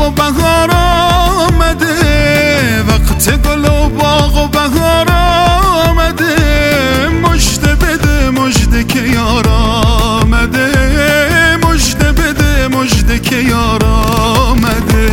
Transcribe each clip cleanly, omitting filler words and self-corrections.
و بهار آمده، وقت گل و باغ و بهار آمده. مژده بده مژده که یار آمده، مژده بده مژده که یار آمده.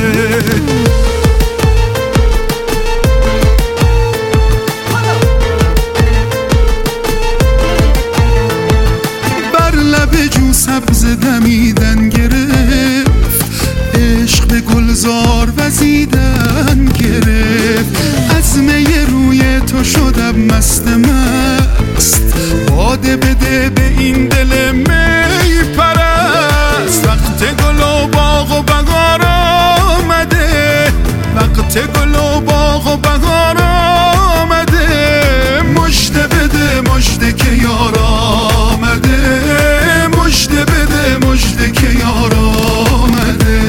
بر لب جو سبز دمیدن گرفت، عشق به گلزار وزیدن گرفت. از می روی تو شدم مست مست، باده بده به این دل می پرست. وقت گل و باغ و بهار آمده، وقت گل و باغ و بهار آمده. مژده بده مژده که یار آمده، مژده بده مژده که یار آمده.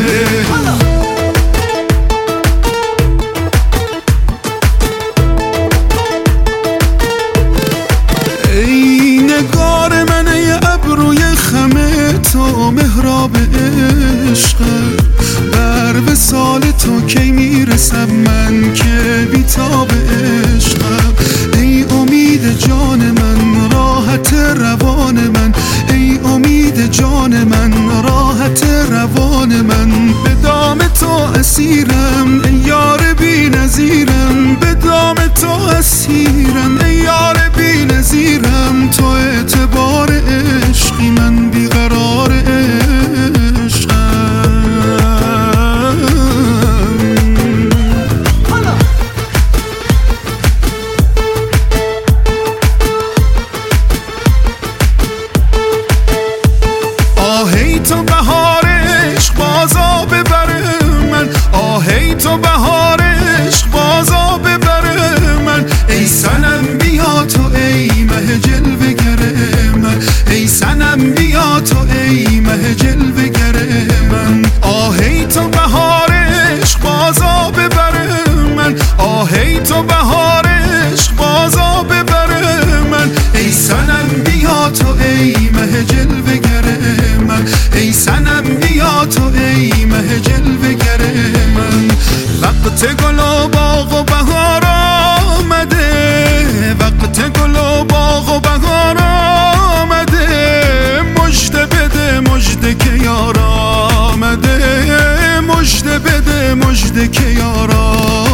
ای نگار من، ای ابروی خم تو، محراب عشقم. بر وصال تو کی میرسم من که بیتاب عشقم. ای امید جان من، راحت روان من، ای امید جان من، راحت روان من. به دام تو اسیرم ای یار بی نظیرم، به دام تو اسیرم ای یار بی نظیرم. تو اعتبار عشقی، من بیقرار عشقم. آهی تو بهار عشق بازا ببره من، آهی تو بهار عشق بازا ببره من. ای صنم بیا تو ای مه جلوه گر من، ای صنم بیا تو ای مه جلوه گر من. آهی تو بهار عشق بازا ببره من، آهی تو بهار عشق بازا ببره من. ای صنم بیا تو ای مه جلوه گر من، ای صنم بیا تو ای مه جلوه گر من. وقت گل و باغ و بهار آمده، وقت گل و باغ و بهار آمده. مژده بده مژده که یار آمده، مژده بده مژده که یار آمده.